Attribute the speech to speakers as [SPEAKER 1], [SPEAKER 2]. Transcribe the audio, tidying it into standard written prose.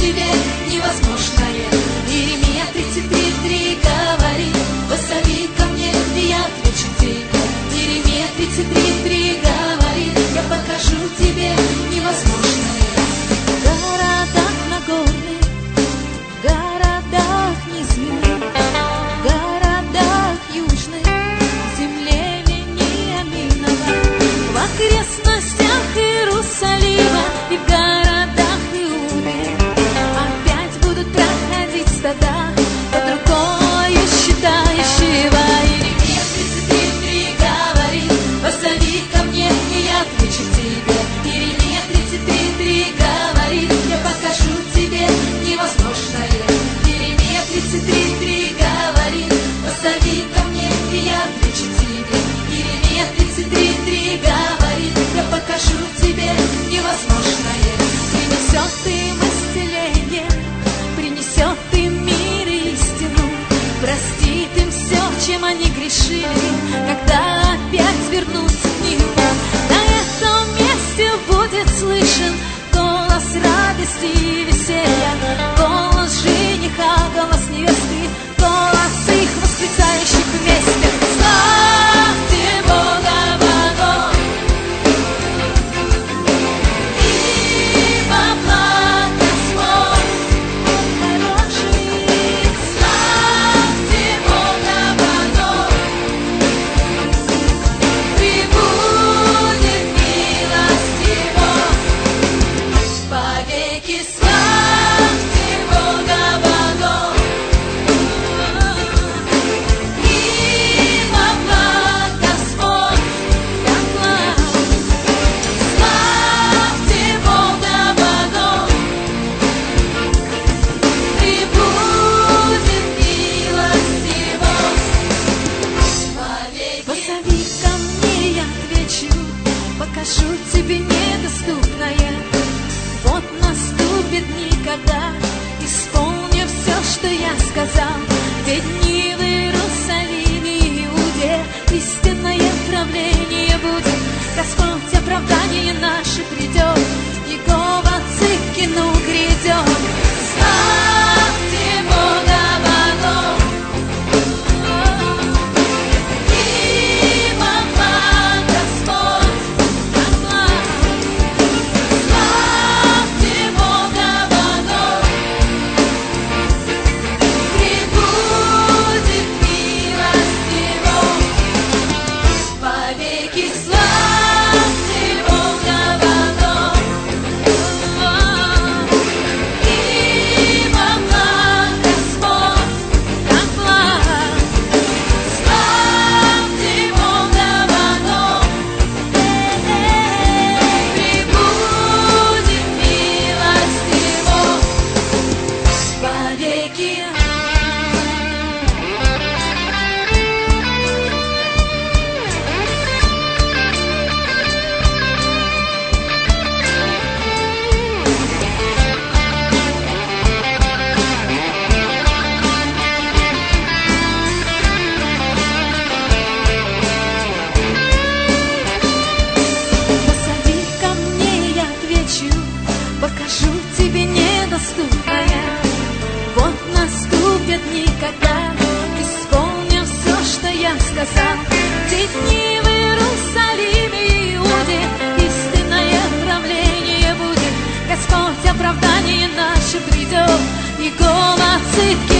[SPEAKER 1] тебе невозможное. Иеремия 33:3 говорит: позови ко мне, и я отвечу тебе. Иеремия 33:3 говорит: я покажу тебе невозможное. В городах Нагорных, в городах низменных, в городах южных, в земле Вениаминова, в окрестностях Иерусалима и в городах Иуды опять будут проходить стада под рукой считающего. Иеремия 33:3 говорит: позови ко мне, и я отвечу тебе. Иеремия 33:3 говорит: я покажу тебе невозможное. Иеремия 33:3 говорит: позови ко мне, и я отвечу тебе. Иеремия 33:3 говорит: я покажу тебе невозможное. Принесет им исцеление, принесет им мир и истину, простит им все, чем они грешили, когда опять вернутся к Нему. На этом месте будет слышен голос радости и веселья, голос жениха, голос невесты, голос их восклицающих вместе: славьте Бога богов, ибо благ Господь, Он хороший. Славьте Бога богов, пребудет милость Его повеки. Славьте Бога богов, ибо благ Господь, как благ. Славьте Бога богов, пребудет милость Его повеки. Позови ко мне, я отвечу, покажу тебе недоступное. Вот наступит дни, когда исполню все, что я сказал. Те дни в Иерусалиме и Иуде истинное правление будет. Господь оправдание наше придет, Иегова Цидкину грядет. Славьте Бога богов, ибо благ Господь, как благ. Славьте Бога богов, пребудет милость Его повеки. Славьте Бога богов, ибо благ Господь, как благ. Славьте Бога богов, пребудет милость Его повеки. Посади ко мне, я отвечу, покажу тебе недоступное. Вот наступят дни, когда исполню все, что я сказал. Те дни в Иерусалиме и Иуде истинное правление будет. Господь оправдание наше придет, Иегова Цидкину